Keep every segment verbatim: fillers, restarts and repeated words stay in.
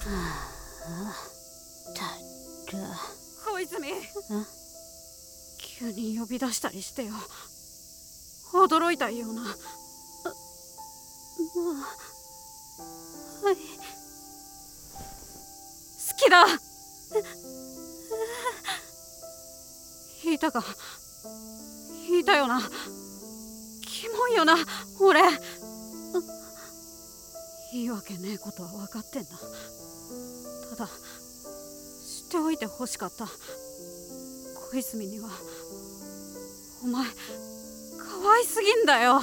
ったく。 小泉、 ん？ 急に呼び出したりしてよ。驚いたような。 まあ、はい。 好きだ。引いたか。引いたよな。キモいよな俺。いいわけねえことは分かってんだ。ただ知っておいてほしかった。小泉にはお前可愛すぎんだよ。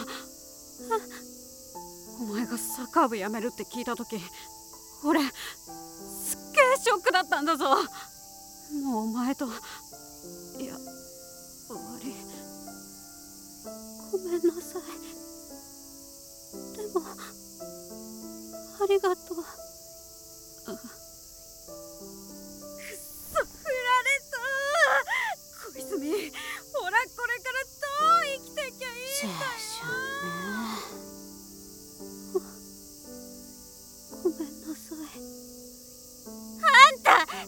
お前がサッカー部辞めるって聞いた時、俺すっげえショックだったんだぞ。もうお前と、いや、終わり。 ごめんなさい。でもありがとう。 くっそ、振られた。小泉、俺これからどう生きてきゃいいんだよ。 青春ね。ごめんなさい。 あんた、なんで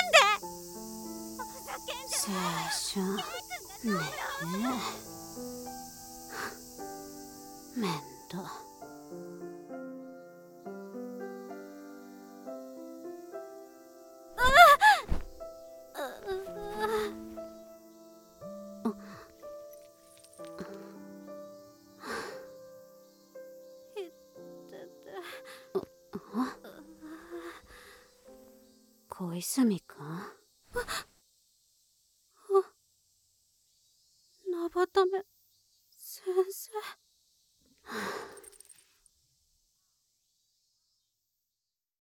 ふざけんじゃない。 青春ねえ。面倒。小泉くん？あ、あ、なばため先生。